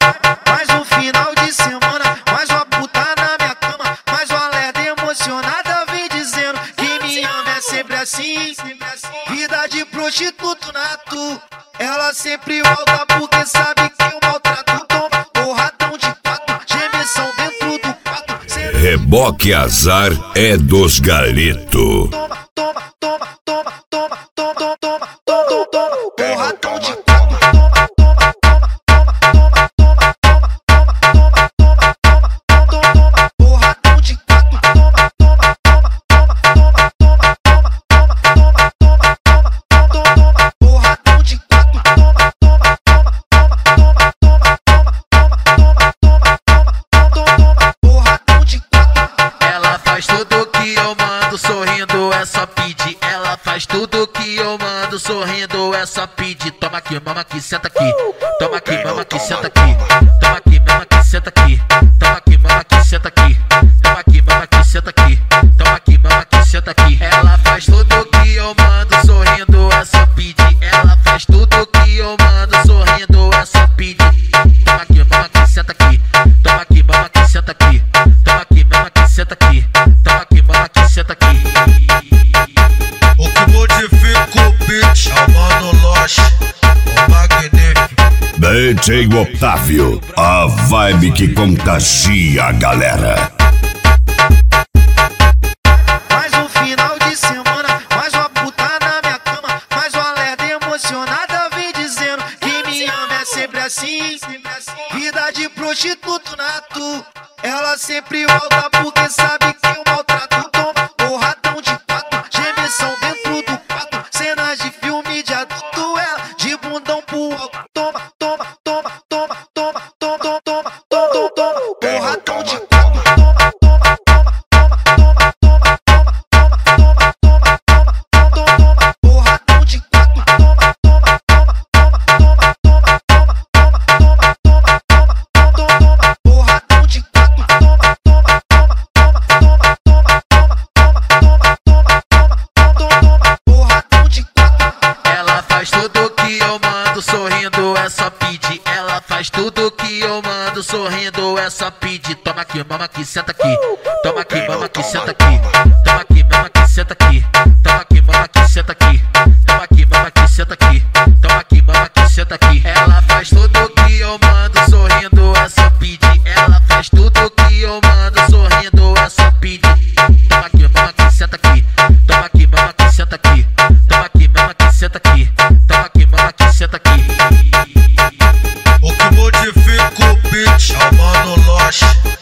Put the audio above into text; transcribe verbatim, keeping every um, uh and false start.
Mais um final de semana, mais uma puta na minha cama, mais uma lerda emocionada vem dizendo que me ama é sempre assim. Vida de prostituto nato, ela sempre volta porque sabe que eu maltrato. Toma porradão de quatro, gemessão dentro do quarto. Reboque Azar é dos Galeto. Toma, toma, toma, toma, toma, toma, toma, toma, toma, toma, porradão de quatro. Toma, toma, toma, toma, toma, toma, toma, toma, toma, toma, toma, toma, porradão de quatro. Toma, toma, toma, toma, toma, toma, toma, toma, toma, toma, toma, toma, porradão de quatro. Toma, toma, toma, toma, toma, toma, toma, toma, toma, toma, toma, porradão de quatro. Ela faz tudo que eu mando sorrindo, é só pedir. Ela faz tudo que eu mando sorrindo, é só pedir. Toma aqui, mama aqui, senta aqui. Toma aqui, mama aqui, senta aqui. Toma aqui, mama aqui, senta aqui. Toma aqui, mama aqui, senta aqui. Toma aqui, mama aqui, senta aqui. Toma aqui, mama aqui, senta aqui. Ela faz tudo que eu mando sorrindo, é só pedir. Ela faz tudo que eu mando sorrindo, é só pedir. Toma aqui, mama aqui, senta aqui. Toma aqui, mama aqui, senta aqui. Toma aqui, mama aqui, senta aqui. Toma aqui, mama aqui, senta aqui. O que modifica o beat é o Mano Loche, o magnífico D J Otávio, a vibe que contagia a galera. Mais um final de semana, mais uma puta na minha cama, mais uma lerda emocionada vem dizendo que me ama é sempre assim. Vida de prostituto nato, ela sempre volta porque sabe que eu maltrato. Toma porradão de quatro, gemessão dentro do quarto, cenas de filme de adulto, ela de bundão pro alto. Toma, toma, toma, toma, toma, toma, toma, toma, toma, toma, porradão de quatro. Toma, toma, toma, toma, toma, toma, toma, toma, toma, toma, toma, toma, toma, porradão de quatro. Toma, toma, toma, toma, toma, toma, toma, toma, toma, toma, toma, toma, porradão de quatro. Toma, toma, toma, toma, toma, toma, toma, toma, toma, toma, toma, porradão de quatro. Ela faz tudo que eu mando sorrindo, é só pedir. Ela faz tudo que eu mando sorrindo, é só pedir. Toma aqui, mama aqui, senta aqui. Toma aqui, mama aqui, senta aqui. Toma aqui, mama aqui, senta aqui. Toma aqui, mama aqui, senta aqui. Toma aqui, mama aqui, senta aqui. Toma aqui, mama aqui, senta aqui. Ela faz tudo que eu mando sorrindo, é só pedir. Ela faz tudo que eu mando sorrindo, é só pedir. Toma aqui, mama aqui, senta aqui. Toma aqui, mama aqui, senta aqui. Toma aqui, mama aqui, senta aqui. Toma aqui, mama aqui, senta aqui. O que modifica o beat é o Mano Loche,